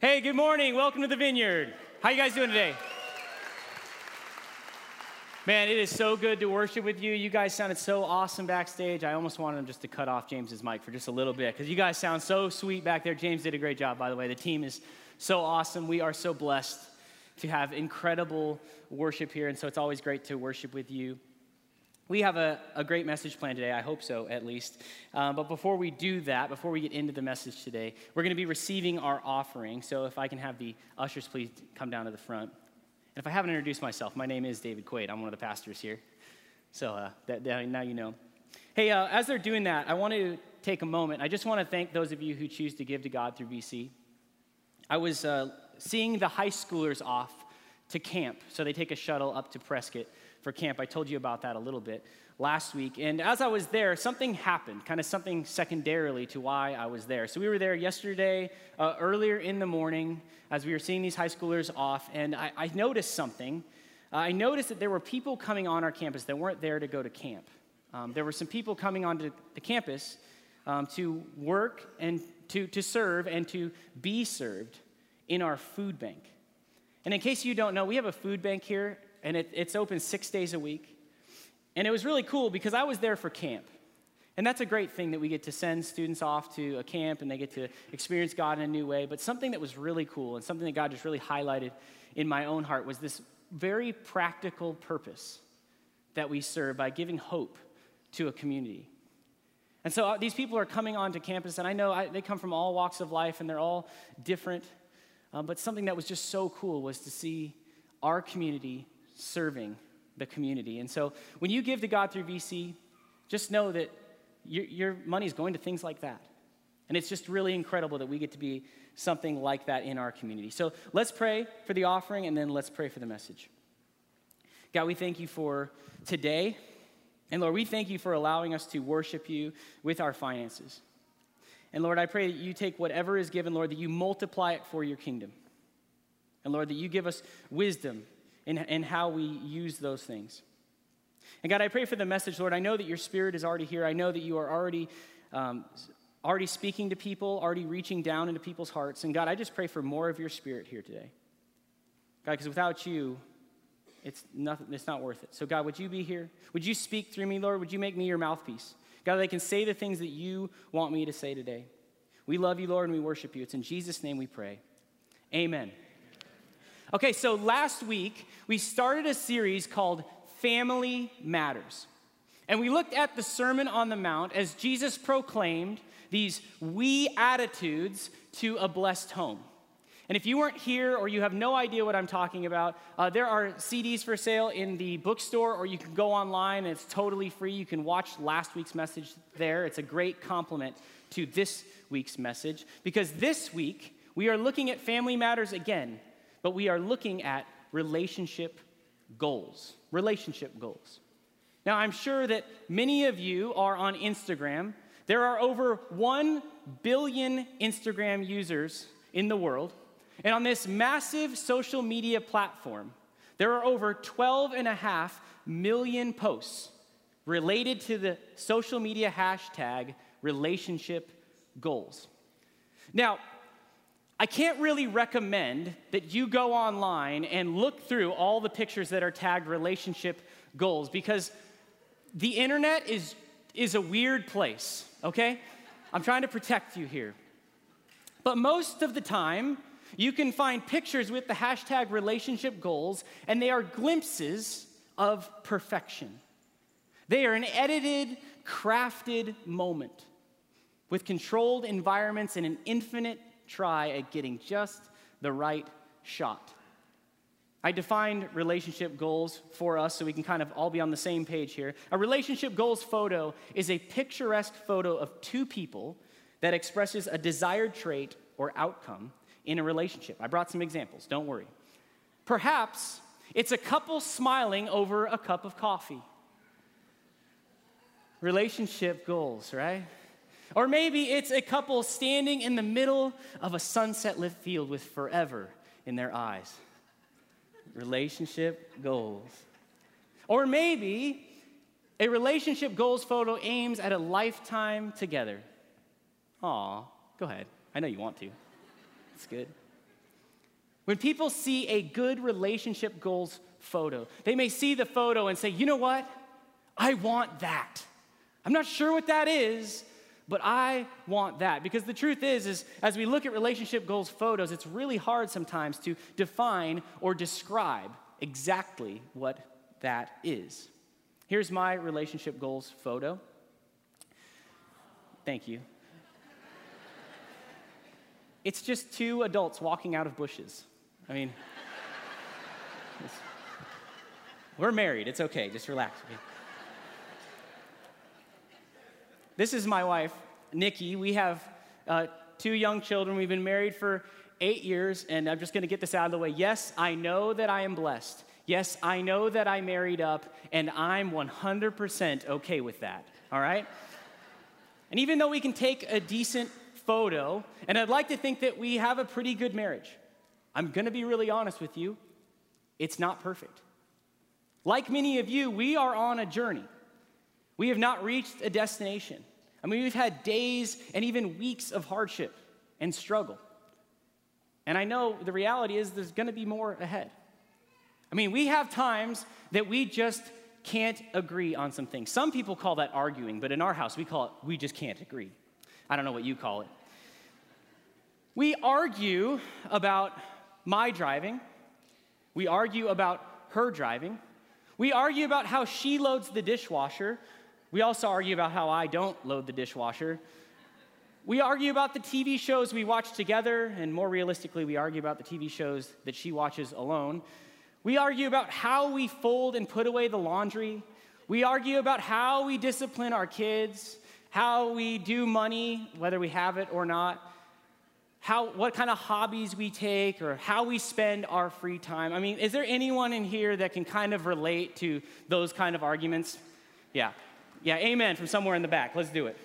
Hey, good morning. Welcome to the Vineyard. How you guys doing today? Man, it is so good to worship with you. You guys sounded so awesome backstage. I almost wanted him just to cut off James's mic for just a little bit because you guys sound so sweet back there. James did a great job, by the way. The team is so awesome. We are so blessed to have incredible worship here, and so it's always great to worship with you. We have a great message planned today. I hope so, at least. But before we do that, before we get into the message today, we're going to be receiving our offering. So if I can have the ushers please come down to the front. And if I haven't introduced myself, my name is David Quaid. I'm one of the pastors here. So now you know. Hey, as they're doing that, I want to take a moment. I just want to thank those of you who choose to give to God through VC. I was seeing the high schoolers off to camp. So they take a shuttle up to Prescott for camp. I told you about that a little bit last week. And as I was there, something happened, kind of something secondarily to why I was there. So we were there yesterday, earlier in the morning, as we were seeing these high schoolers off, and I noticed something. I noticed that there were people coming on our campus that weren't there to go to camp. There were some people coming onto the campus to work and to serve and to be served in our food bank. And in case you don't know, we have a food bank here, and it's open 6 days a week. And it was really cool because I was there for camp. And that's a great thing that we get to send students off to a camp and they get to experience God in a new way. But something that was really cool and something that God just really highlighted in my own heart was this very practical purpose that we serve by giving hope to a community. And so these people are coming onto campus, and I know they come from all walks of life and they're all different. But something that was just so cool was to see our community serving the community. And so when you give to God through VC, just know that your money is going to things like that. And it's just really incredible that we get to be something like that in our community. So let's pray for the offering, and then let's pray for the message. God, we thank you for today. And Lord, we thank you for allowing us to worship you with our finances. And Lord, I pray that you take whatever is given, Lord, that you multiply it for your kingdom. And Lord, that you give us wisdom in how we use those things. And God, I pray for the message, Lord. I know that your Spirit is already here. I know that you are already speaking to people, already reaching down into people's hearts. And God, I just pray for more of your Spirit here today. God, because without you, it's not worth it. So God, would you be here? Would you speak through me, Lord? Would you make me your mouthpiece? God, that I can say the things that you want me to say today. We love you, Lord, and we worship you. It's in Jesus' name we pray. Amen. Okay, so last week, we started a series called Family Matters. And we looked at the Sermon on the Mount as Jesus proclaimed these we attitudes to a blessed home. And if you weren't here or you have no idea what I'm talking about, there are CDs for sale in the bookstore, or you can go online and it's totally free. You can watch last week's message there. It's a great complement to this week's message, because this week we are looking at family matters again, but we are looking at relationship goals. Relationship goals. Now, I'm sure that many of you are on Instagram. There are over 1 billion Instagram users in the world. And on this massive social media platform, there are over 12.5 million posts related to the social media hashtag relationship goals. Now, I can't really recommend that you go online and look through all the pictures that are tagged relationship goals, because the internet is a weird place, okay? I'm trying to protect you here. But most of the time, you can find pictures with the hashtag relationship goals, and they are glimpses of perfection. They are an edited, crafted moment with controlled environments and an infinite try at getting just the right shot. I defined relationship goals for us so we can kind of all be on the same page here. A relationship goals photo is a picturesque photo of two people that expresses a desired trait or outcome in a relationship. I brought some examples, don't worry. Perhaps it's a couple smiling over a cup of coffee. Relationship goals, right? Or maybe it's a couple standing in the middle of a sunset-lit field with forever in their eyes. Relationship goals. Or maybe a relationship goals photo aims at a lifetime together. Aw, go ahead. I know you want to. It's good. When people see a good relationship goals photo, they may see the photo and say, you know what? I want that. I'm not sure what that is, but I want that. Because the truth is as we look at relationship goals photos, it's really hard sometimes to define or describe exactly what that is. Here's my relationship goals photo. Thank you. It's just two adults walking out of bushes. I mean, we're married. It's okay. Just relax. Okay? This is my wife, Nikki. We have 2 young children. We've been married for 8 years, and I'm just going to get this out of the way. Yes, I know that I am blessed. Yes, I know that I married up, and I'm 100% okay with that, all right? And even though we can take a decent photo, and I'd like to think that we have a pretty good marriage, I'm going to be really honest with you, it's not perfect. Like many of you, we are on a journey. We have not reached a destination. I mean, we've had days and even weeks of hardship and struggle. And I know the reality is there's going to be more ahead. I mean, we have times that we just can't agree on some things. Some people call that arguing, but in our house, we call it, we just can't agree. I don't know what you call it. We argue about my driving. We argue about her driving. We argue about how she loads the dishwasher. We also argue about how I don't load the dishwasher. We argue about the TV shows we watch together, and more realistically, we argue about the TV shows that she watches alone. We argue about how we fold and put away the laundry. We argue about how we discipline our kids, how we do money, whether we have it or not, what kind of hobbies we take, or how we spend our free time. I mean, is there anyone in here that can kind of relate to those kind of arguments? Yeah, amen from somewhere in the back. Let's do it.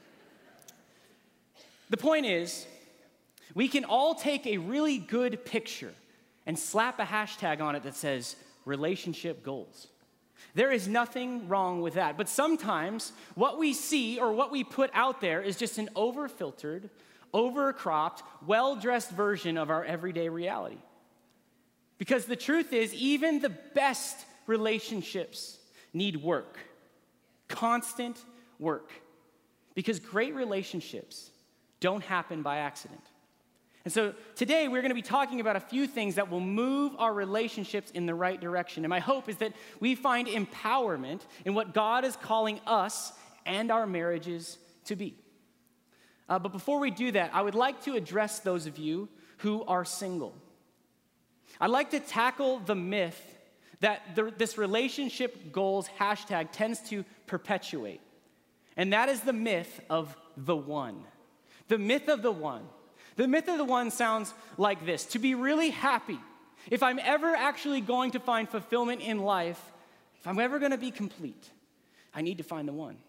The point is, we can all take a really good picture and slap a hashtag on it that says relationship goals. There is nothing wrong with that. But sometimes what we see or what we put out there is just an over-filtered, over-cropped, well-dressed version of our everyday reality. Because the truth is, even the best relationships need work, constant work. Because great relationships don't happen by accident. And so today we're going to be talking about a few things that will move our relationships in the right direction. And my hope is that we find empowerment in what God is calling us and our marriages to be. But before we do that, I would like to address those of you who are single. I'd like to tackle the myth that this relationship goals hashtag tends to perpetuate. And that is the myth of the one. The myth of the one. The myth of the one sounds like this: to be really happy, if I'm ever actually going to find fulfillment in life, if I'm ever going to be complete, I need to find the one.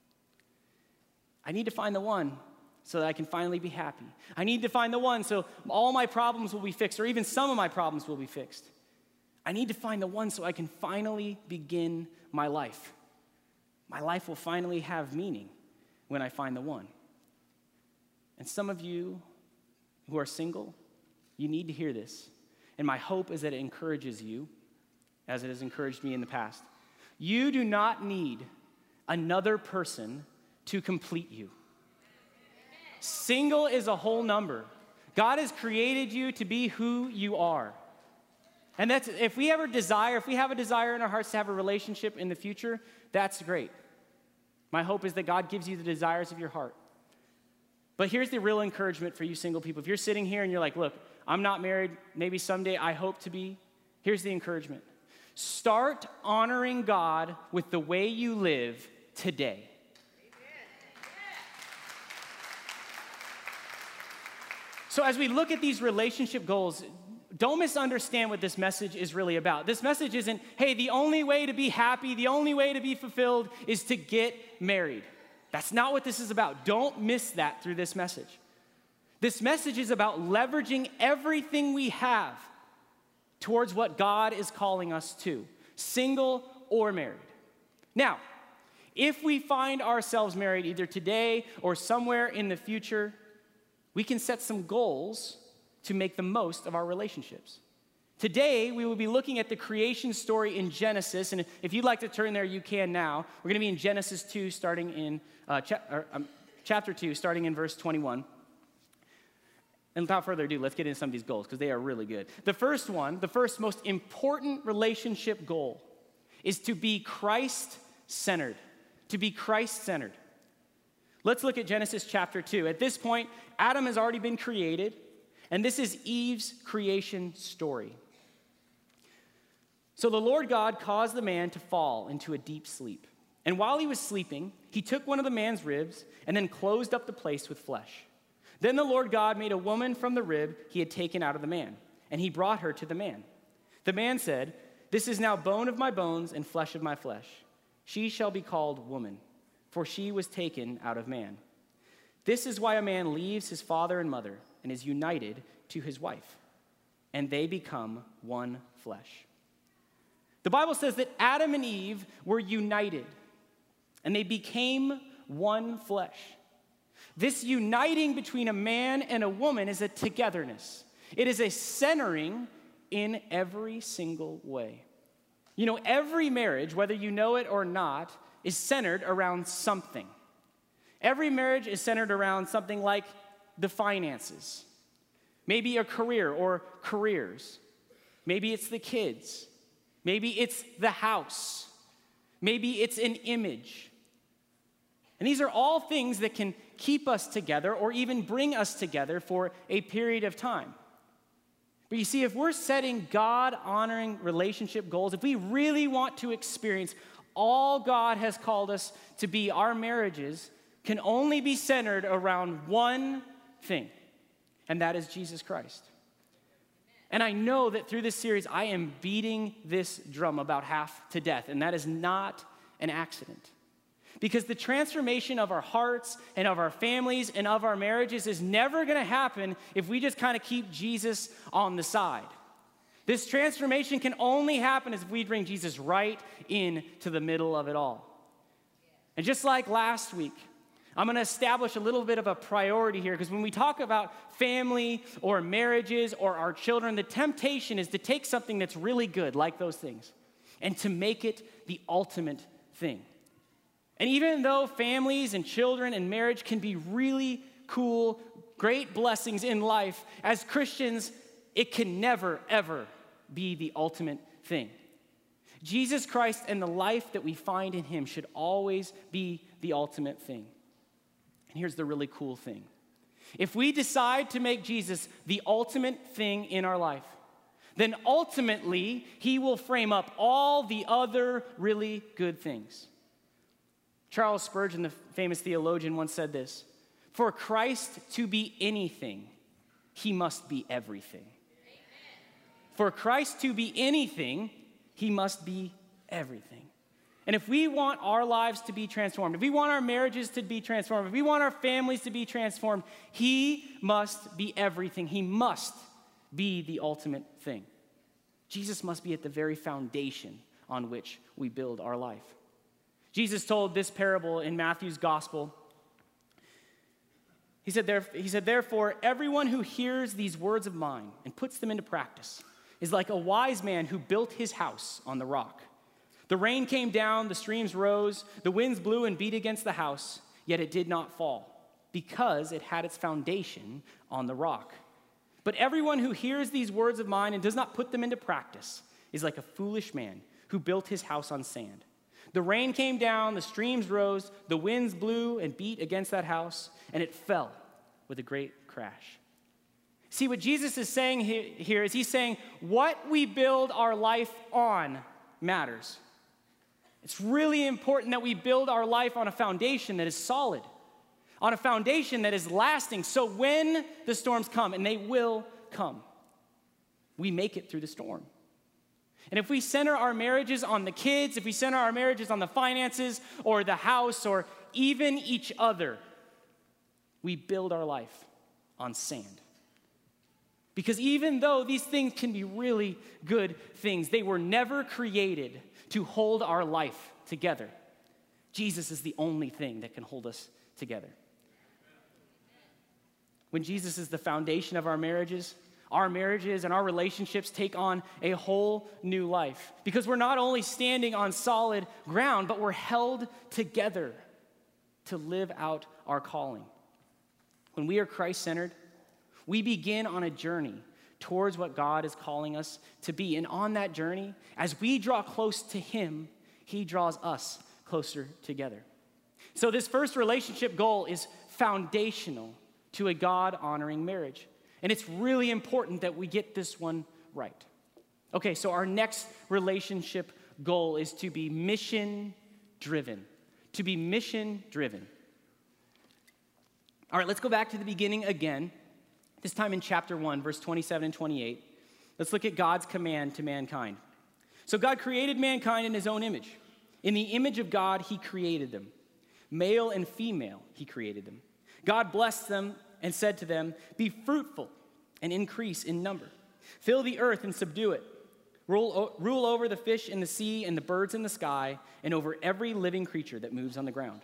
I need to find the one so that I can finally be happy. I need to find the one so all my problems will be fixed, or even some of my problems will be fixed. I need to find the one so I can finally begin my life. My life will finally have meaning when I find the one. And some of you who are single, you need to hear this. And my hope is that it encourages you, as it has encouraged me in the past. You do not need another person to complete you. Single is a whole number. God has created you to be who you are. And that's, if we have a desire in our hearts to have a relationship in the future, that's great. My hope is that God gives you the desires of your heart. But here's the real encouragement for you single people. If you're sitting here and you're like, look, I'm not married, maybe someday I hope to be, here's the encouragement. Start honoring God with the way you live today. So as we look at these relationship goals, don't misunderstand what this message is really about. This message isn't, hey, the only way to be happy, the only way to be fulfilled is to get married. That's not what this is about. Don't miss that through this message. This message is about leveraging everything we have towards what God is calling us to, single or married. Now, if we find ourselves married either today or somewhere in the future, we can set some goals to make the most of our relationships. Today, we will be looking at the creation story in Genesis, and if you'd like to turn there, you can now. We're going to be in Genesis 2, starting in chapter 2, starting in verse 21. And without further ado, let's get into some of these goals, because they are really good. The first most important relationship goal is to be Christ-centered. To be Christ-centered. Let's look at Genesis chapter 2. At this point, Adam has already been created, and this is Eve's creation story. So the Lord God caused the man to fall into a deep sleep. And while he was sleeping, he took one of the man's ribs and then closed up the place with flesh. Then the Lord God made a woman from the rib he had taken out of the man, and he brought her to the man. The man said, "This is now bone of my bones and flesh of my flesh. She shall be called woman, for she was taken out of man. This is why a man leaves his father and mother and is united to his wife, and they become one flesh." The Bible says that Adam and Eve were united, and they became one flesh. This uniting between a man and a woman is a togetherness. It is a centering in every single way. You know, every marriage, whether you know it or not, is centered around something. Every marriage is centered around something like the finances, maybe a career or careers. Maybe it's the kids. Maybe it's the house. Maybe it's an image. And these are all things that can keep us together or even bring us together for a period of time. But you see, if we're setting God-honoring relationship goals, if we really want to experience all God has called us to be, our marriages can only be centered around one thing, and that is Jesus Christ. And I know that through this series, I am beating this drum about half to death, and that is not an accident. Because the transformation of our hearts and of our families and of our marriages is never going to happen if we just kind of keep Jesus on the side. This transformation can only happen if we bring Jesus right into the middle of it all. And just like last week, I'm going to establish a little bit of a priority here, because when we talk about family or marriages or our children, the temptation is to take something that's really good, like those things, and to make it the ultimate thing. And even though families and children and marriage can be really cool, great blessings in life, as Christians, it can never, ever be the ultimate thing. Jesus Christ and the life that we find in him should always be the ultimate thing. And here's the really cool thing. If we decide to make Jesus the ultimate thing in our life, then ultimately he will frame up all the other really good things. Charles Spurgeon, the famous theologian, once said this: "For Christ to be anything, he must be everything." Amen. For Christ to be anything, he must be everything. And if we want our lives to be transformed, if we want our marriages to be transformed, if we want our families to be transformed, he must be everything. He must be the ultimate thing. Jesus must be at the very foundation on which we build our life. Jesus told this parable in Matthew's gospel. He said, "Therefore, everyone who hears these words of mine and puts them into practice is like a wise man who built his house on the rock. The rain came down, the streams rose, the winds blew and beat against the house, yet it did not fall, because it had its foundation on the rock. But everyone who hears these words of mine and does not put them into practice is like a foolish man who built his house on sand. The rain came down, the streams rose, the winds blew and beat against that house, and it fell with a great crash." See, what Jesus is saying here is he's saying what we build our life on matters. It's really important that we build our life on a foundation that is solid, on a foundation that is lasting, so when the storms come, and they will come, we make it through the storm. And if we center our marriages on the kids, if we center our marriages on the finances or the house or even each other, we build our life on sand. Because even though these things can be really good things, they were never created to hold our life together. Jesus is the only thing that can hold us together. When Jesus is the foundation of our marriages, our marriages and our relationships take on a whole new life because we're not only standing on solid ground, but we're held together to live out our calling. When we are Christ-centered, we begin on a journey towards what God is calling us to be. And on that journey, as we draw close to Him, He draws us closer together. So this first relationship goal is foundational to a God-honoring marriage. And it's really important that we get this one right. Okay, so our next relationship goal is to be mission-driven. To be mission-driven. All right, let's go back to the beginning again, this time in chapter 1, verse 27 and 28. Let's look at God's command to mankind. So God created mankind in His own image. In the image of God, He created them. Male and female, He created them. God blessed them and said to them, "Be fruitful and increase in number. Fill the earth and subdue it. Rule over the fish in the sea and the birds in the sky and over every living creature that moves on the ground."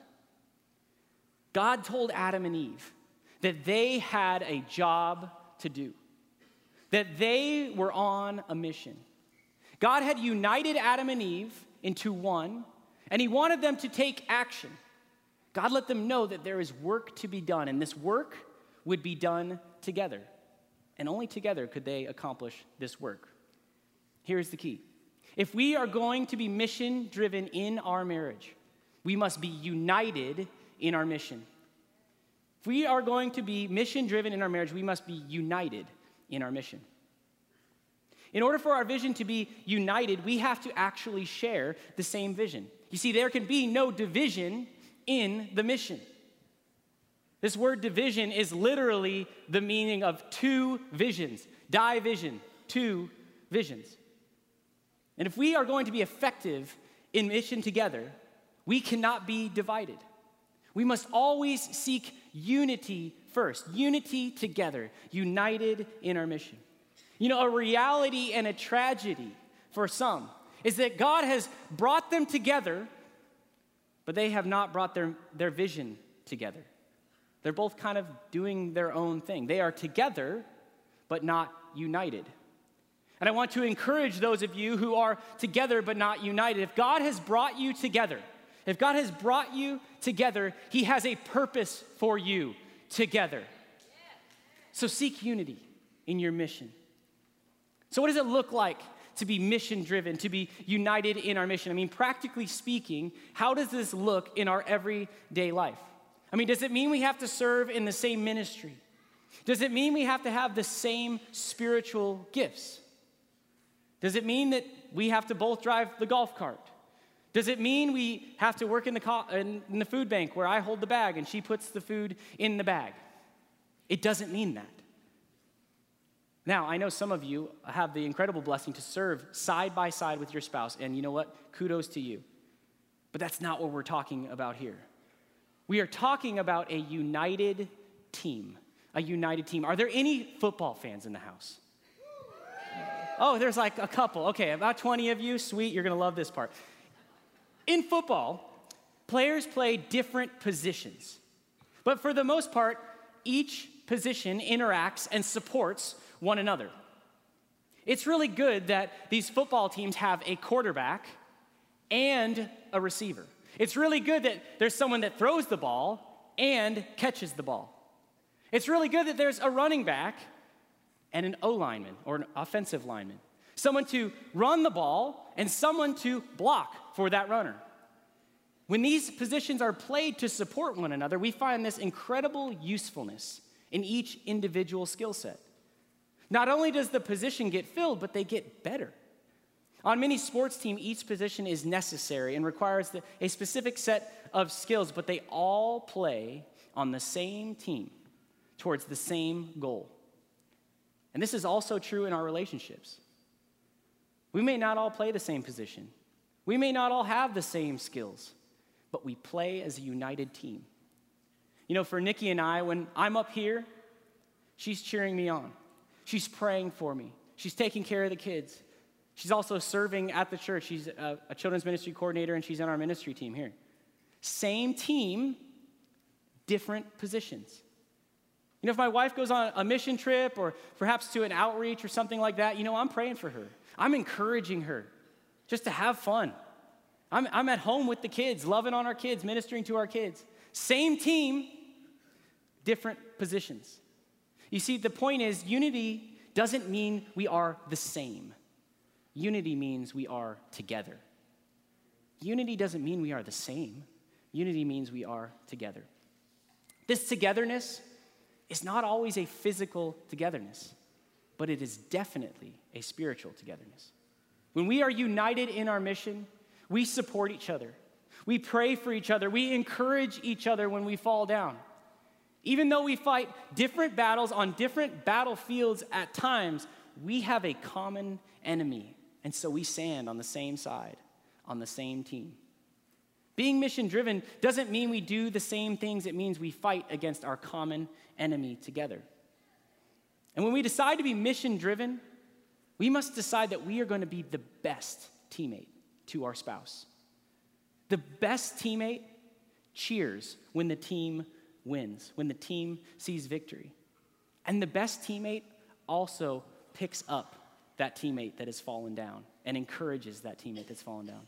God told Adam and Eve that they had a job to do, that they were on a mission. God had united Adam and Eve into one, and He wanted them to take action. God let them know that there is work to be done, and this work would be done together. And only together could they accomplish this work. Here's the key. If we are going to be mission-driven in our marriage, we must be united in our mission. If we are going to be mission-driven in our marriage, we must be united in our mission. In order for our vision to be united, we have to actually share the same vision. You see, there can be no division in the mission. This word division is literally the meaning of two visions. Division, two visions. And if we are going to be effective in mission together, we cannot be divided. We must always seek unity first. Unity together, united in our mission. You know, a reality and a tragedy for some is that God has brought them together, but they have not brought their vision together. They're both kind of doing their own thing. They are together, but not united. And I want to encourage those of you who are together but not united. If God has brought you together, He has a purpose for you together. So seek unity in your mission. So what does it look like to be mission-driven, to be united in our mission? I mean, practically speaking, how does this look in our everyday life? I mean, does it mean we have to serve in the same ministry? Does it mean we have to have the same spiritual gifts? Does it mean that we have to both drive the golf cart? Does it mean we have to work in the food bank where I hold the bag and she puts the food in the bag? It doesn't mean that. Now, I know some of you have the incredible blessing to serve side by side with your spouse, and you know what? Kudos to you. But that's not what we're talking about here. We are talking about a united team. A united team. Are there any football fans in the house? Oh, there's like a couple. Okay, about 20 of you. Sweet, you're going to love this part. In football, players play different positions. But for the most part, each position interacts and supports one another. It's really good that these football teams have a quarterback and a receiver. It's really good that there's someone that throws the ball and catches the ball. It's really good that there's a running back and an O-lineman or an offensive lineman. Someone to run the ball and someone to block for that runner. When these positions are played to support one another, we find this incredible usefulness in each individual skill set. Not only does the position get filled, but they get better. On many sports teams, each position is necessary and requires a specific set of skills, but they all play on the same team towards the same goal. And this is also true in our relationships. We may not all play the same position. We may not all have the same skills, but we play as a united team. You know, for Nikki and I, when I'm up here, she's cheering me on. She's praying for me. She's taking care of the kids. She's also serving at the church. She's a children's ministry coordinator, and she's on our ministry team here. Same team, different positions. You know, if my wife goes on a mission trip or perhaps to an outreach or something like that, you know, I'm praying for her. I'm encouraging her just to have fun. I'm at home with the kids, loving on our kids, ministering to our kids. Same team, different positions. You see, the point is, unity doesn't mean we are the same. Unity means we are together. Unity doesn't mean we are the same. Unity means we are together. This togetherness is not always a physical togetherness, but it is definitely a spiritual togetherness. When we are united in our mission, we support each other. We pray for each other. We encourage each other when we fall down. Even though we fight different battles on different battlefields at times, we have a common enemy, and so we stand on the same side, on the same team. Being mission-driven doesn't mean we do the same things. It means we fight against our common enemy together. And when we decide to be mission-driven, we must decide that we are going to be the best teammate to our spouse. The best teammate cheers when the team wins, when the team sees victory. And the best teammate also picks up that teammate that has fallen down and encourages that teammate that's fallen down.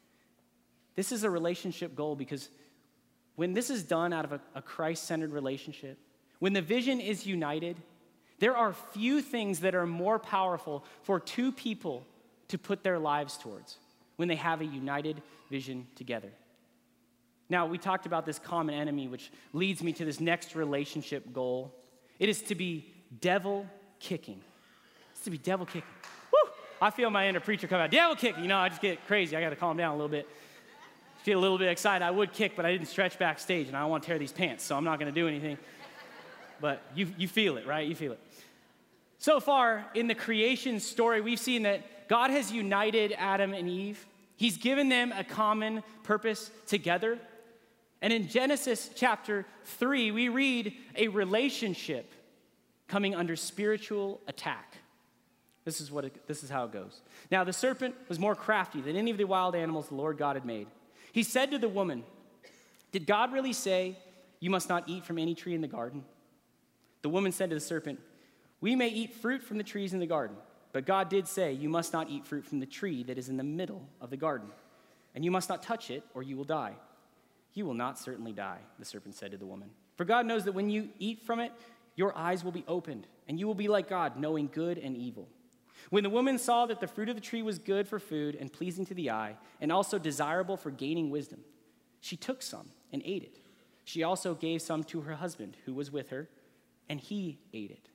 This is a relationship goal because when this is done out of a Christ-centered relationship, when the vision is united, there are few things that are more powerful for two people to put their lives towards when they have a united vision together. Now, we talked about this common enemy, which leads me to this next relationship goal. It is to be devil kicking. It's to be devil kicking. Woo! I feel my inner preacher come out. Devil kicking. You know, I just get crazy. I got to calm down a little bit. Get a little bit excited. I would kick, but I didn't stretch backstage, and I don't want to tear these pants, so I'm not going to do anything. But you feel it, right? You feel it. So far in the creation story, we've seen that God has united Adam and Eve. He's given them a common purpose together. And in Genesis chapter 3, we read a relationship coming under spiritual attack. This is how it goes. Now, the serpent was more crafty than any of the wild animals the Lord God had made. He said to the woman, "Did God really say you must not eat from any tree in the garden?" The woman said to the serpent, "We may eat fruit from the trees in the garden, but God did say you must not eat fruit from the tree that is in the middle of the garden, and you must not touch it or you will die." "You will not certainly die," the serpent said to the woman. "For God knows that when you eat from it, your eyes will be opened, and you will be like God, knowing good and evil." When the woman saw that the fruit of the tree was good for food and pleasing to the eye, and also desirable for gaining wisdom, she took some and ate it. She also gave some to her husband who was with her, and he ate it.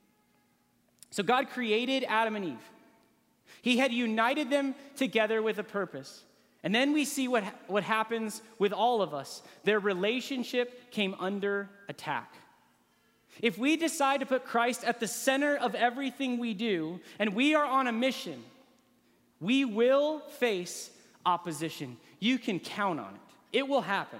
So God created Adam and Eve. He had united them together with a purpose. And then we see what happens with all of us. Their relationship came under attack. If we decide to put Christ at the center of everything we do, and we are on a mission, we will face opposition. You can count on it. It will happen.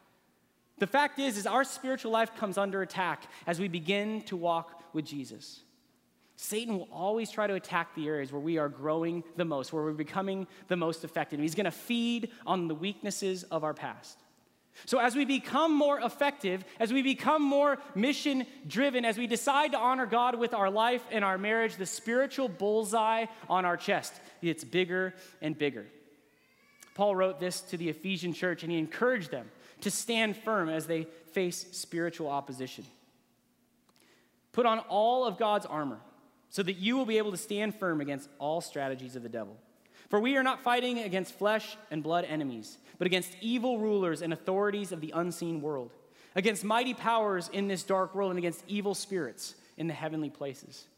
The fact is our spiritual life comes under attack as we begin to walk with Jesus. Satan will always try to attack the areas where we are growing the most, where we're becoming the most effective. He's going to feed on the weaknesses of our past. So as we become more effective, as we become more mission-driven, as we decide to honor God with our life and our marriage, the spiritual bullseye on our chest gets bigger and bigger. Paul wrote this to the Ephesian church, and he encouraged them to stand firm as they face spiritual opposition. "Put on all of God's armor, so that you will be able to stand firm against all strategies of the devil. For we are not fighting against flesh and blood enemies, but against evil rulers and authorities of the unseen world, against mighty powers in this dark world, and against evil spirits in the heavenly places."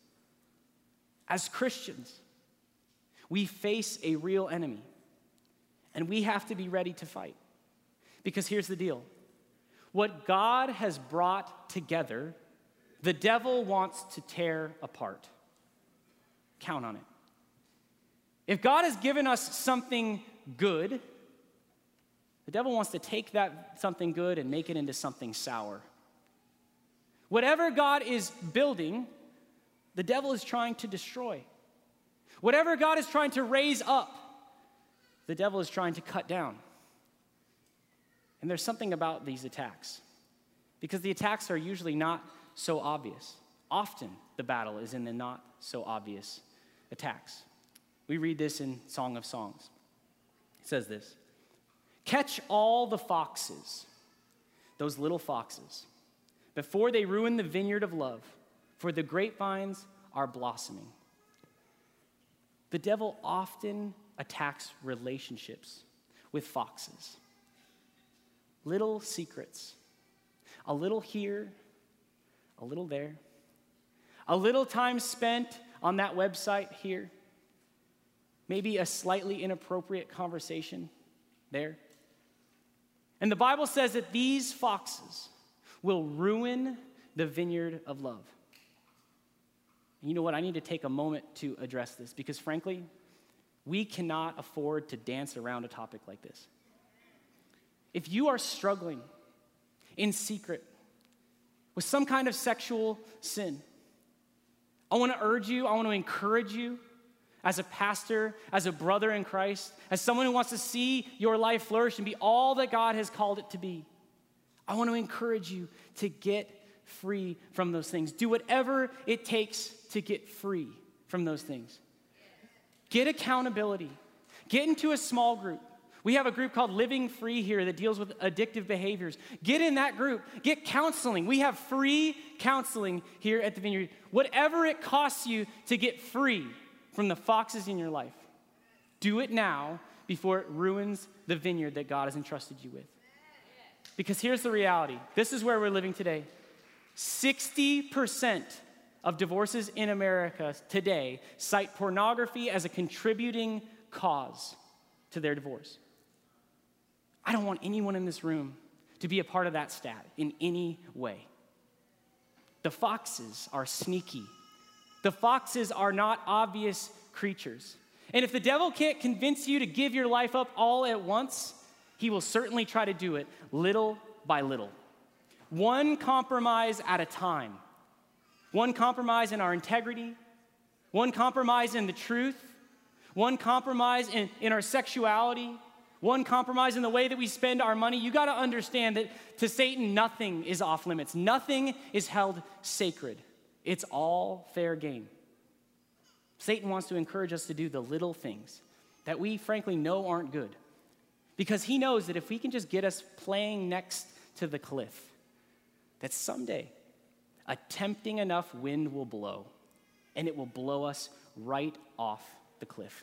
As Christians, we face a real enemy, and we have to be ready to fight. Because here's the deal. What God has brought together, the devil wants to tear apart. Count on it. If God has given us something good, the devil wants to take that something good and make it into something sour. Whatever God is building, the devil is trying to destroy. Whatever God is trying to raise up, the devil is trying to cut down. And there's something about these attacks, because the attacks are usually not so obvious. Often the battle is in the not so obvious attacks. We read this in Song of Songs. It says this: catch all the foxes, those little foxes, before they ruin the vineyard of love, for the grapevines are blossoming. The devil often attacks relationships with foxes. Little secrets. A little here, a little there. A little time spent on that website here. Maybe a slightly inappropriate conversation there. And the Bible says that these foxes will ruin the vineyard of love. And you know what? I need to take a moment to address this because, frankly, we cannot afford to dance around a topic like this. If you are struggling in secret with some kind of sexual sin, I want to urge you, I want to encourage you as a pastor, as a brother in Christ, as someone who wants to see your life flourish and be all that God has called it to be. I want to encourage you to get free from those things. Do whatever it takes to get free from those things. Get accountability. Get into a small group. We have a group called Living Free here that deals with addictive behaviors. Get in that group. Get counseling. We have free counseling here at the Vineyard. Whatever it costs you to get free from the foxes in your life, do it now before it ruins the vineyard that God has entrusted you with. Because here's the reality. This is where we're living today. 60% of divorces in America today cite pornography as a contributing cause to their divorce. I don't want anyone in this room to be a part of that stat in any way. The foxes are sneaky. The foxes are not obvious creatures. And if the devil can't convince you to give your life up all at once, he will certainly try to do it little by little. One compromise at a time. One compromise in our integrity. One compromise in the truth. One compromise in our sexuality. One compromise in the way that we spend our money. You got to understand that to Satan, nothing is off limits. Nothing is held sacred. It's all fair game. Satan wants to encourage us to do the little things that we frankly know aren't good. Because he knows that if we can just get us playing next to the cliff, that someday a tempting enough wind will blow, and it will blow us right off the cliff.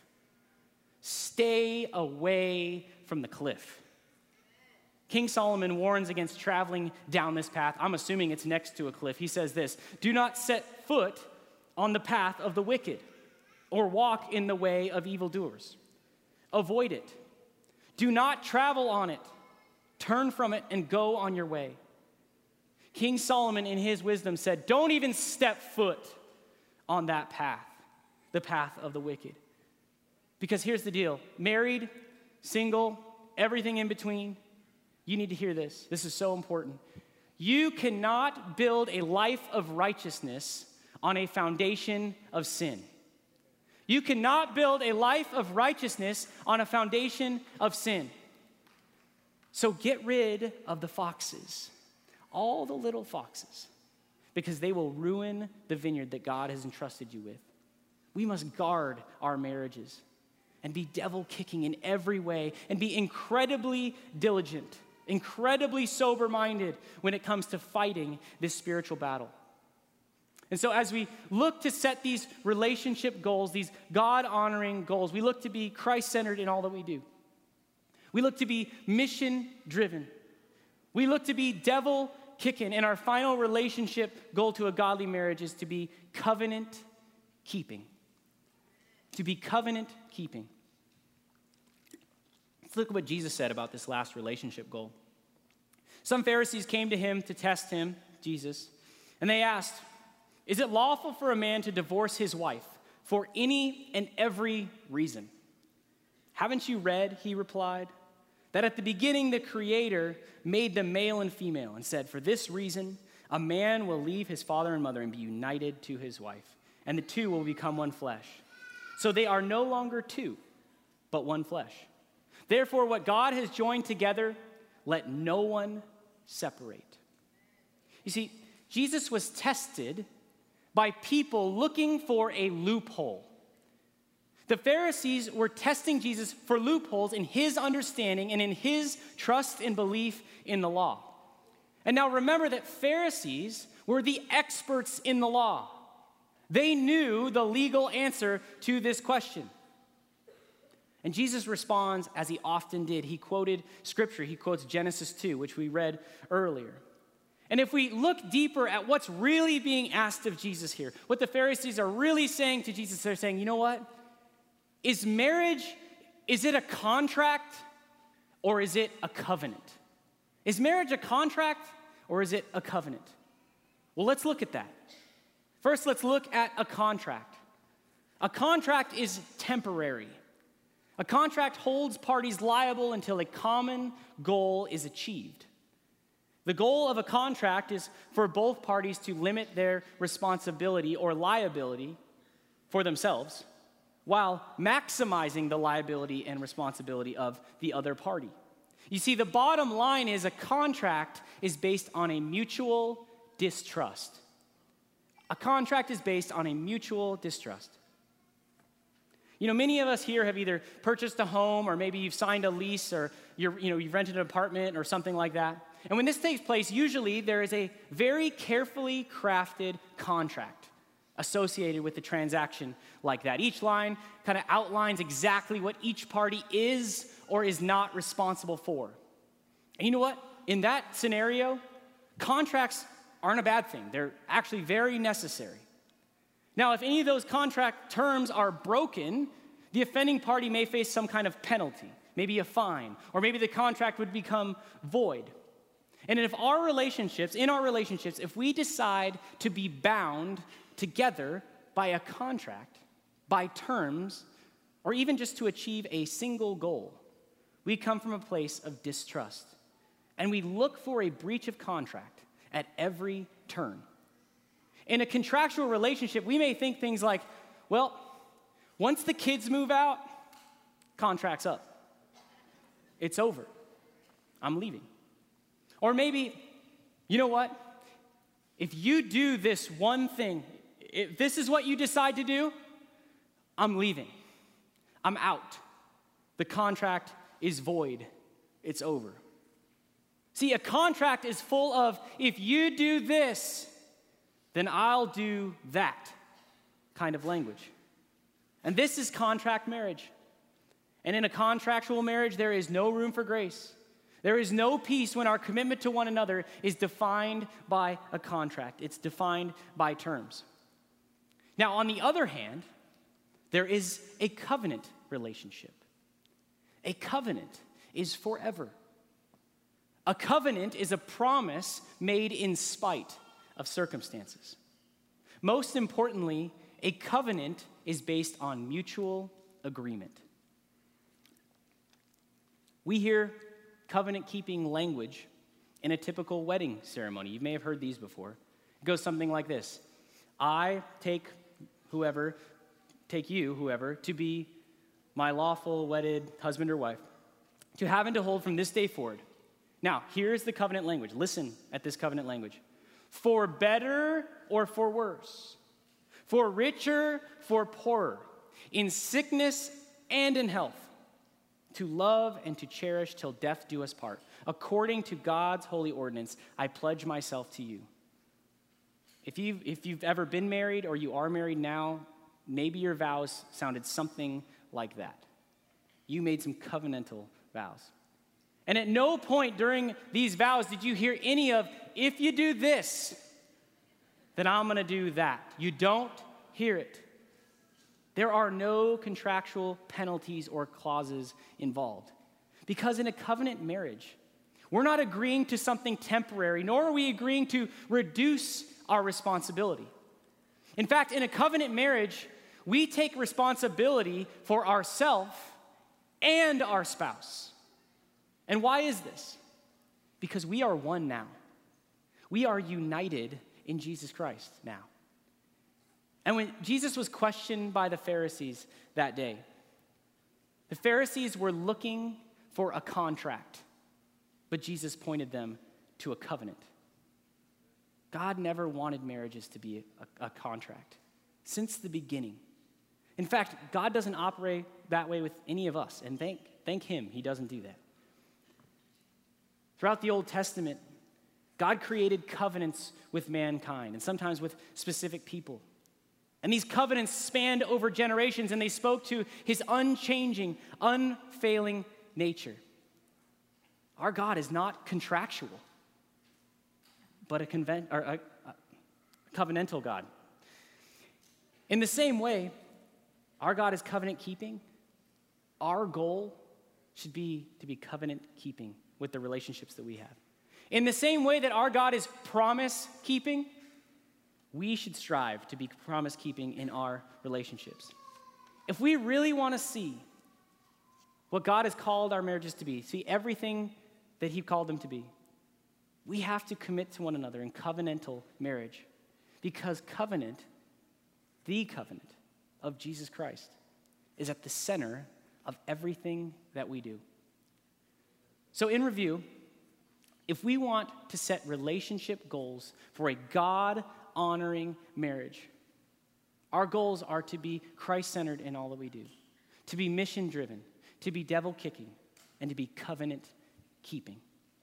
Stay away from the cliff. King Solomon warns against traveling down this path. I'm assuming it's next to a cliff. He says this: do not set foot on the path of the wicked or walk in the way of evildoers. Avoid it. Do not travel on it. Turn from it and go on your way. King Solomon, in his wisdom, said, don't even step foot on that path, the path of the wicked. Because here's the deal. Married, single, everything in between, you need to hear this. This is so important. You cannot build a life of righteousness on a foundation of sin. You cannot build a life of righteousness on a foundation of sin. So get rid of the foxes, all the little foxes, because they will ruin the vineyard that God has entrusted you with. We must guard our marriages and be devil-kicking in every way and be incredibly diligent, incredibly sober-minded when it comes to fighting this spiritual battle. And so as we look to set these relationship goals, these God-honoring goals, we look to be Christ-centered in all that we do. We look to be mission-driven. We look to be devil-kicking. And our final relationship goal to a godly marriage is to be covenant-keeping. To be covenant-keeping. Let's look at what Jesus said about this last relationship goal. Some Pharisees came to him to test him, Jesus, and they asked, is it lawful for a man to divorce his wife for any and every reason? Haven't you read, he replied, that at the beginning the Creator made them male and female and said, for this reason, a man will leave his father and mother and be united to his wife, and the two will become one flesh. So they are no longer two, but one flesh. Therefore, what God has joined together, let no one separate. You see, Jesus was tested by people looking for a loophole. The Pharisees were testing Jesus for loopholes in his understanding and in his trust and belief in the law. And now remember that Pharisees were the experts in the law. They knew the legal answer to this question. And Jesus responds as he often did. He quoted scripture. He quotes Genesis 2, which we read earlier. And if we look deeper at what's really being asked of Jesus here, what the Pharisees are really saying to Jesus, they're saying, you know what? Is marriage, is it a contract or is it a covenant? Is marriage a contract or is it a covenant? Well, let's look at that. First, let's look at a contract. A contract is temporary. A contract holds parties liable until a common goal is achieved. The goal of a contract is for both parties to limit their responsibility or liability for themselves while maximizing the liability and responsibility of the other party. You see, the bottom line is a contract is based on a mutual distrust. A contract is based on a mutual distrust. You know, many of us here have either purchased a home or maybe you've signed a lease or you've rented an apartment or something like that. And when this takes place, usually there is a very carefully crafted contract associated with the transaction like that. Each line kind of outlines exactly what each party is or is not responsible for. And you know what? In that scenario, contracts aren't a bad thing. They're actually very necessary. Now, if any of those contract terms are broken, the offending party may face some kind of penalty, maybe a fine, or maybe the contract would become void. And in our relationships, if we decide to be bound together by a contract, by terms, or even just to achieve a single goal, we come from a place of distrust. And we look for a breach of contract at every turn. In a contractual relationship, we may think things like, well, once the kids move out, contract's up. It's over. I'm leaving. Or maybe, you know what? If you do this one thing, if this is what you decide to do, I'm leaving. I'm out. The contract is void. It's over. See, a contract is full of, if you do this, then I'll do that kind of language. And this is contract marriage. And in a contractual marriage, there is no room for grace. There is no peace when our commitment to one another is defined by a contract. It's defined by terms. Now, on the other hand, there is a covenant relationship. A covenant is forever. A covenant is a promise made in spite of circumstances. Most importantly, a covenant is based on mutual agreement. We hear covenant-keeping language in a typical wedding ceremony. You may have heard these before. It goes something like this. I take you, whoever, to be my lawful wedded husband or wife, to have and to hold from this day forward. Now, here's the covenant language. Listen at this covenant language. For better or for worse, for richer, for poorer, in sickness and in health, to love and to cherish till death do us part. According to God's holy ordinance, I pledge myself to you. If you've ever been married or you are married now, maybe your vows sounded something like that. You made some covenantal vows. And at no point during these vows did you hear any of, if you do this, then I'm going to do that. You don't hear it. There are no contractual penalties or clauses involved. Because in a covenant marriage, we're not agreeing to something temporary, nor are we agreeing to reduce our responsibility. In fact, in a covenant marriage, we take responsibility for ourselves and our spouse. And why is this? Because we are one now. We are united in Jesus Christ now. And when Jesus was questioned by the Pharisees that day, the Pharisees were looking for a contract, but Jesus pointed them to a covenant. God never wanted marriages to be a contract since the beginning. In fact, God doesn't operate that way with any of us, and thank him, he doesn't do that. Throughout the Old Testament, God created covenants with mankind, and sometimes with specific people. And these covenants spanned over generations, and they spoke to his unchanging, unfailing nature. Our God is not contractual, but a covenantal God. In the same way, our God is covenant-keeping. Our goal should be to be covenant-keeping with the relationships that we have. In the same way that our God is promise-keeping, we should strive to be promise-keeping in our relationships. If we really want to see what God has called our marriages to be, see everything that he called them to be, we have to commit to one another in covenantal marriage, because the covenant of Jesus Christ, is at the center of everything that we do. So in review, if we want to set relationship goals for a God-honoring marriage, our goals are to be Christ-centered in all that we do, to be mission-driven, to be devil-kicking, and to be covenant-keeping.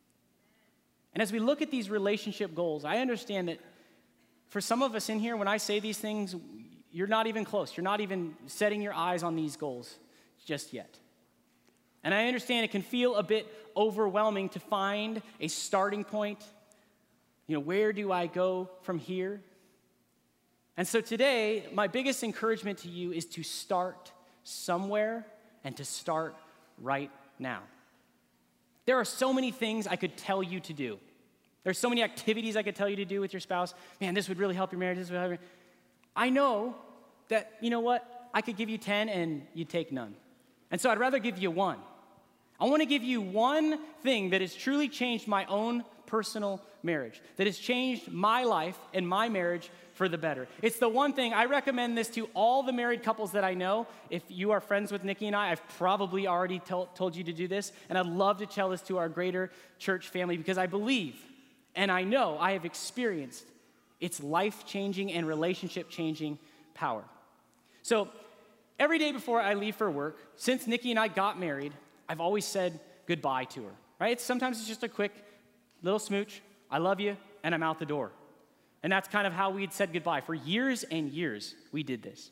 And as we look at these relationship goals, I understand that for some of us in here, when I say these things, you're not even close. You're not even setting your eyes on these goals just yet. And I understand it can feel a bit overwhelming to find a starting point. Where do I go from here? And so today, my biggest encouragement to you is to start somewhere and to start right now. There are so many things I could tell you to do. There's so many activities I could tell you to do with your spouse. Man, this would really help your marriage. This would help your... I know that, I could give you 10 and you'd take none. And so I'd rather give you one. I want to give you one thing that has truly changed my own personal marriage, that has changed my life and my marriage for the better. It's the one thing, I recommend this to all the married couples that I know. If you are friends with Nikki and I've probably already told you to do this, and I'd love to tell this to our greater church family, because I believe, and I know, I have experienced its life-changing and relationship-changing power. So every day before I leave for work, since Nikki and I got married, I've always said goodbye to her, right? Sometimes it's just a quick little smooch, I love you, and I'm out the door. And that's kind of how we'd said goodbye. For years and years, we did this.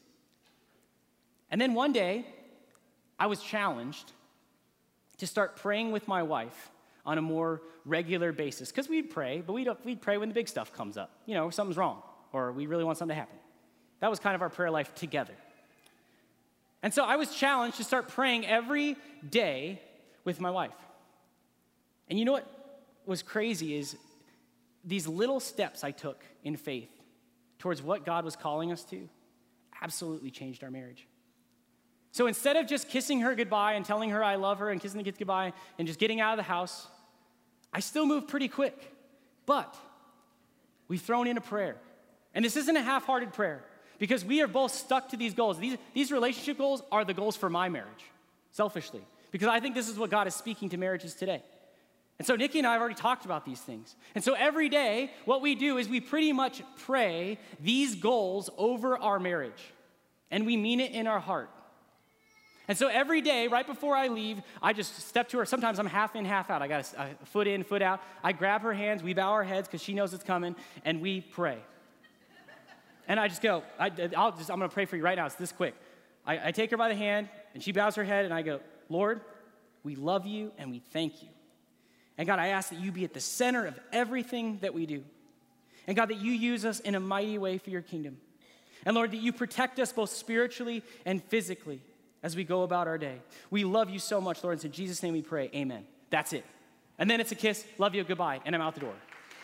And then one day, I was challenged to start praying with my wife on a more regular basis. Because we'd pray, but we'd pray when the big stuff comes up. Something's wrong, or we really want something to happen. That was kind of our prayer life together. And so I was challenged to start praying every day with my wife. And you know what was crazy is these little steps I took in faith towards what God was calling us to absolutely changed our marriage. So instead of just kissing her goodbye and telling her I love her and kissing the kids goodbye and just getting out of the house, I still moved pretty quick. But we've thrown in a prayer. And this isn't a half-hearted prayer, because we are both stuck to these goals. These relationship goals are the goals for my marriage, selfishly, because I think this is what God is speaking to marriages today. And so Nikki and I have already talked about these things. And so every day, what we do is we pretty much pray these goals over our marriage. And we mean it in our heart. And so every day, right before I leave, I just step to her. Sometimes I'm half in, half out. I got a foot in, foot out. I grab her hands, we bow our heads because she knows it's coming, and we pray. And I just go, I'm going to pray for you right now. It's this quick. I take her by the hand, and she bows her head, and I go, Lord, we love you, and we thank you. And God, I ask that you be at the center of everything that we do. And God, that you use us in a mighty way for your kingdom. And Lord, that you protect us both spiritually and physically as we go about our day. We love you so much, Lord. And in Jesus' name we pray, amen. That's it. And then it's a kiss, love you, goodbye, and I'm out the door.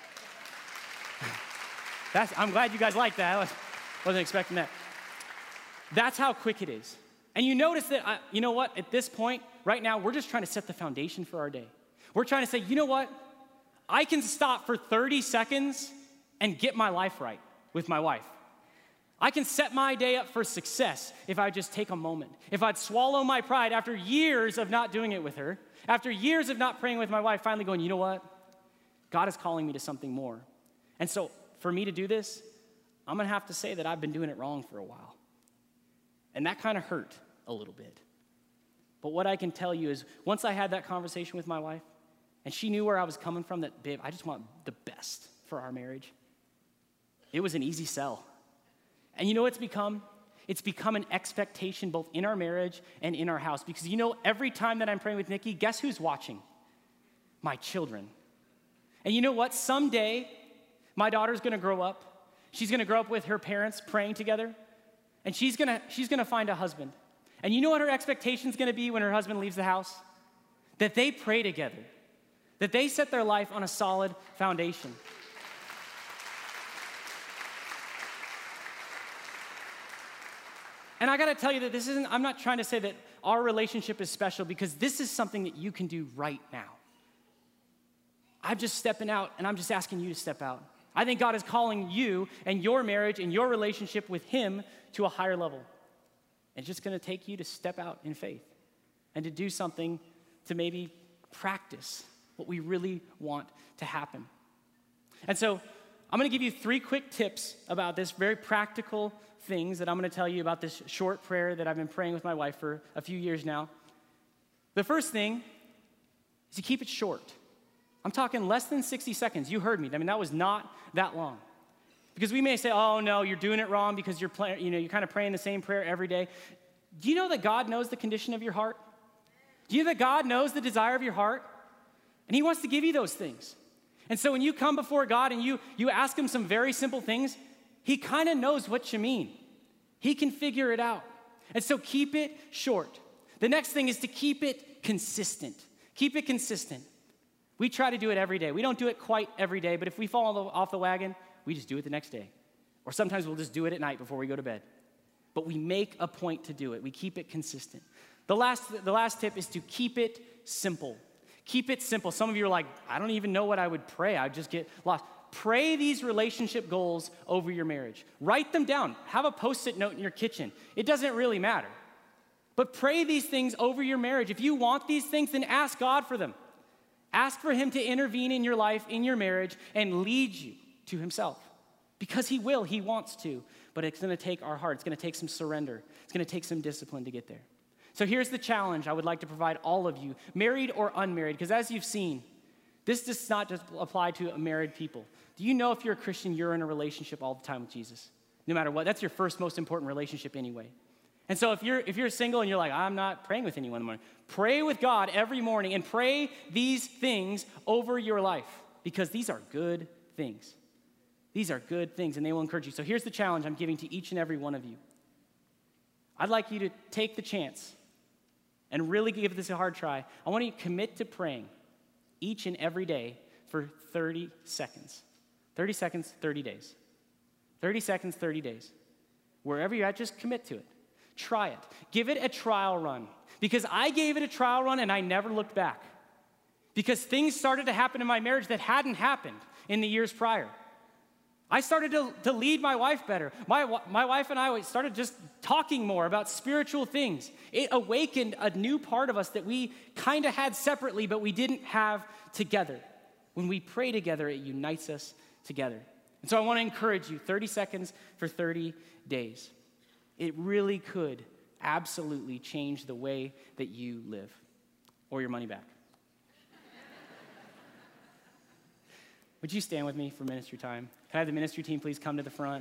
I'm glad you guys like that. I wasn't expecting that. That's how quick it is. And you notice that, you know what, at this point, right now, we're just trying to set the foundation for our day. We're trying to say, you know what, I can stop for 30 seconds and get my life right with my wife. I can set my day up for success if I just take a moment. If I'd swallow my pride after years of not doing it with her, after years of not praying with my wife, finally going, you know what, God is calling me to something more. And so for me to do this, I'm going to have to say that I've been doing it wrong for a while. And that kind of hurt a little bit. But what I can tell you is once I had that conversation with my wife, and she knew where I was coming from, that, babe, I just want the best for our marriage. It was an easy sell. And you know what it's become? It's become an expectation both in our marriage and in our house. Because you know, every time that I'm praying with Nikki, guess who's watching? My children. And you know what? Someday, my daughter's gonna grow up. She's gonna grow up with her parents praying together. And she's gonna find a husband. And you know what her expectation's gonna be when her husband leaves the house? That they pray together. That they set their life on a solid foundation. And I gotta tell you that I'm not trying to say that our relationship is special, because this is something that you can do right now. I'm just stepping out, and I'm just asking you to step out. I think God is calling you and your marriage and your relationship with Him to a higher level. And it's just gonna take you to step out in faith and to do something to maybe practice what we really want to happen. And so I'm gonna give you 3 quick tips about this, very practical things that I'm gonna tell you about this short prayer that I've been praying with my wife for a few years now. The first thing is to keep it short. I'm talking less than 60 seconds. You heard me. I mean, that was not that long. Because we may say, oh no, you're doing it wrong because you're kind of praying the same prayer every day. Do you know that God knows the condition of your heart? Do you know that God knows the desire of your heart? And He wants to give you those things. And so when you come before God and you ask Him some very simple things, He kind of knows what you mean. He can figure it out. And so keep it short. The next thing is to keep it consistent. Keep it consistent. We try to do it every day. We don't do it quite every day, but if we fall off the wagon, we just do it the next day. Or sometimes we'll just do it at night before we go to bed. But we make a point to do it. We keep it consistent. The last tip is to keep it simple. Keep it simple. Some of you are like, I don't even know what I would pray. I'd just get lost. Pray these relationship goals over your marriage. Write them down. Have a Post-it note in your kitchen. It doesn't really matter. But pray these things over your marriage. If you want these things, then ask God for them. Ask for Him to intervene in your life, in your marriage, and lead you to Himself. Because He will, He wants to. But it's gonna take our heart. It's gonna take some surrender. It's gonna take some discipline to get there. So here's the challenge I would like to provide all of you, married or unmarried, because as you've seen, this does not just apply to married people. Do you know if you're a Christian, you're in a relationship all the time with Jesus? No matter what, that's your first most important relationship anyway. And so if you're single and you're like, I'm not praying with anyone in the morning, pray with God every morning and pray these things over your life, because these are good things. These are good things, and they will encourage you. So here's the challenge I'm giving to each and every one of you. I'd like you to take the chance and really give this a hard try. I want you to commit to praying each and every day for 30 seconds. 30 seconds, 30 days. 30 seconds, 30 days. Wherever you're at, just commit to it. Try it. Give it a trial run. Because I gave it a trial run and I never looked back. Because things started to happen in my marriage that hadn't happened in the years prior. I started to lead my wife better. My wife and I started just talking more about spiritual things. It awakened a new part of us that we kind of had separately, but we didn't have together. When we pray together, it unites us together. And so I want to encourage you, 30 seconds for 30 days. It really could absolutely change the way that you live, or your money back. Would you stand with me for ministry time? Can I have the ministry team please come to the front?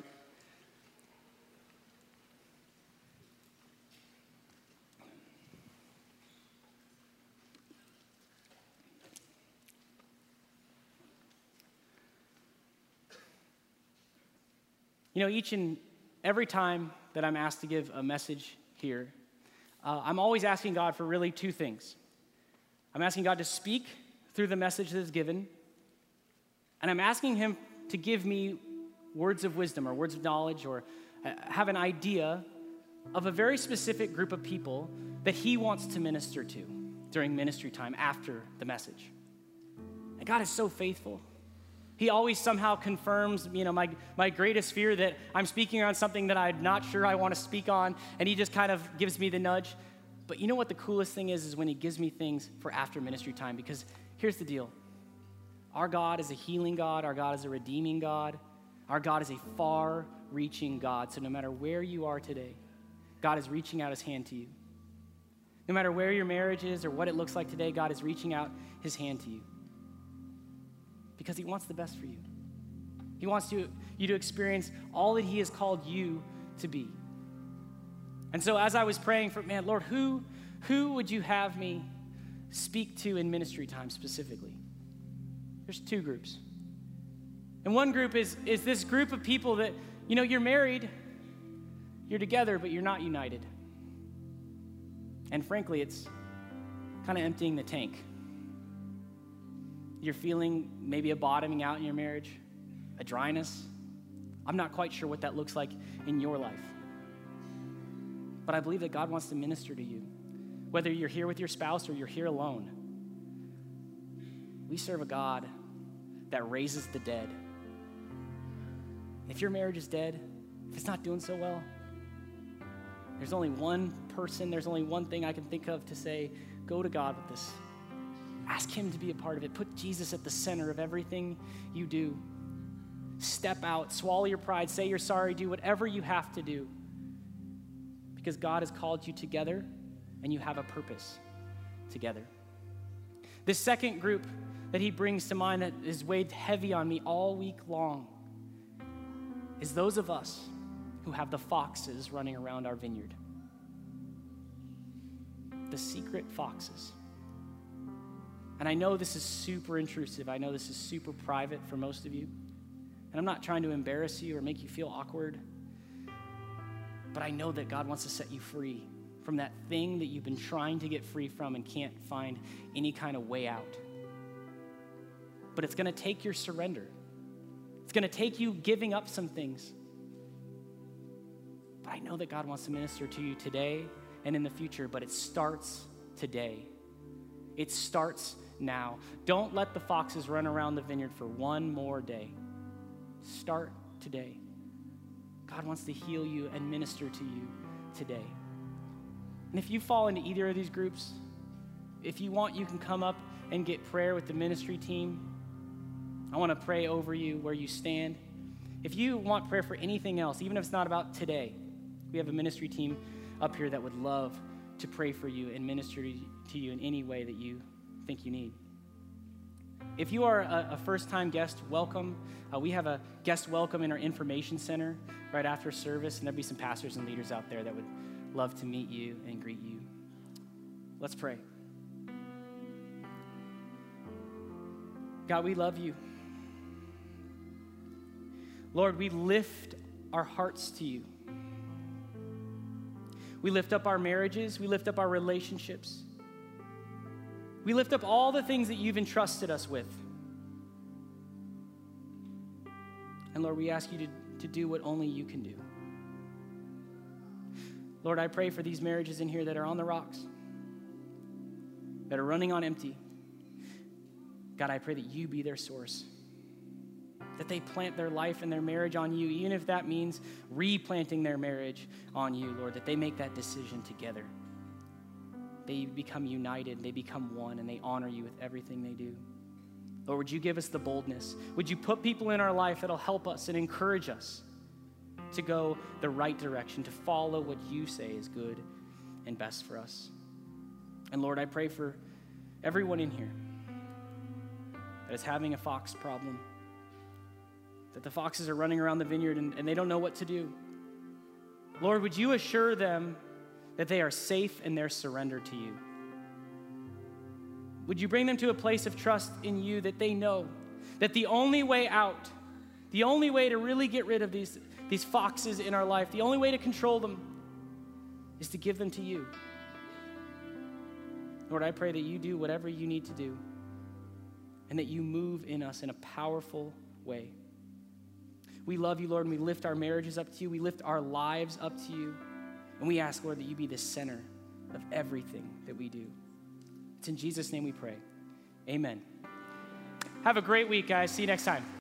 You know, each and every time that I'm asked to give a message here, I'm always asking God for really 2 things. I'm asking God to speak through the message that is given, and I'm asking Him to give me words of wisdom or words of knowledge, or have an idea of a very specific group of people that He wants to minister to during ministry time after the message. And God is so faithful. He always somehow confirms, my greatest fear that I'm speaking on something that I'm not sure I want to speak on, and He just kind of gives me the nudge. But you know what the coolest thing is when He gives me things for after ministry time, because here's the deal. Our God is a healing God. Our God is a redeeming God. Our God is a far-reaching God. So no matter where you are today, God is reaching out his hand to you. No matter where your marriage is or what it looks like today, God is reaching out his hand to you because he wants the best for you. He wants you to experience all that he has called you to be. And so as I was praying for, man, Lord, who would you have me speak to in ministry time specifically? There's two groups. And one group is this group of people that, you're married, you're together, but you're not united. And frankly, it's kind of emptying the tank. You're feeling maybe a bottoming out in your marriage, a dryness. I'm not quite sure what that looks like in your life. But I believe that God wants to minister to you. Whether you're here with your spouse or you're here alone, we serve a God that raises the dead. If your marriage is dead, if it's not doing so well, there's only one person, there's only one thing I can think of to say, go to God with this. Ask him to be a part of it. Put Jesus at the center of everything you do. Step out, swallow your pride, say you're sorry, do whatever you have to do. Because God has called you together and you have a purpose together. This second group that he brings to mind that is weighed heavy on me all week long is those of us who have the foxes running around our vineyard. The secret foxes. And I know this is super intrusive. I know this is super private for most of you. And I'm not trying to embarrass you or make you feel awkward. But I know that God wants to set you free from that thing that you've been trying to get free from and can't find any kind of way out. But it's going to take your surrender. It's going to take you giving up some things. But I know that God wants to minister to you today and in the future, but it starts today. It starts now. Don't let the foxes run around the vineyard for one more day. Start today. God wants to heal you and minister to you today. And if you fall into either of these groups, if you want, you can come up and get prayer with the ministry team. I want to pray over you where you stand. If you want prayer for anything else, even if it's not about today, we have a ministry team up here that would love to pray for you and minister to you in any way that you think you need. If you are a first-time guest, welcome. We have a guest welcome in our information center right after service, and there'll be some pastors and leaders out there that would love to meet you and greet you. Let's pray. God, we love you. Lord, we lift our hearts to you. We lift up our marriages. We lift up our relationships. We lift up all the things that you've entrusted us with. And Lord, we ask you to do what only you can do. Lord, I pray for these marriages in here that are on the rocks, that are running on empty. God, I pray that you be their source, that they plant their life and their marriage on you, even if that means replanting their marriage on you, Lord, that they make that decision together. They become united, they become one, and they honor you with everything they do. Lord, would you give us the boldness? Would you put people in our life that'll help us and encourage us to go the right direction, to follow what you say is good and best for us? And Lord, I pray for everyone in here that is having a fox problem, that the foxes are running around the vineyard and they don't know what to do. Lord, would you assure them that they are safe in their surrender to you? Would you bring them to a place of trust in you, that they know that the only way out, the only way to really get rid of these foxes in our life, the only way to control them is to give them to you. Lord, I pray that you do whatever you need to do and that you move in us in a powerful way. We love you, Lord, and we lift our marriages up to you. We lift our lives up to you. And we ask, Lord, that you be the center of everything that we do. It's in Jesus' name we pray. Amen. Have a great week, guys. See you next time.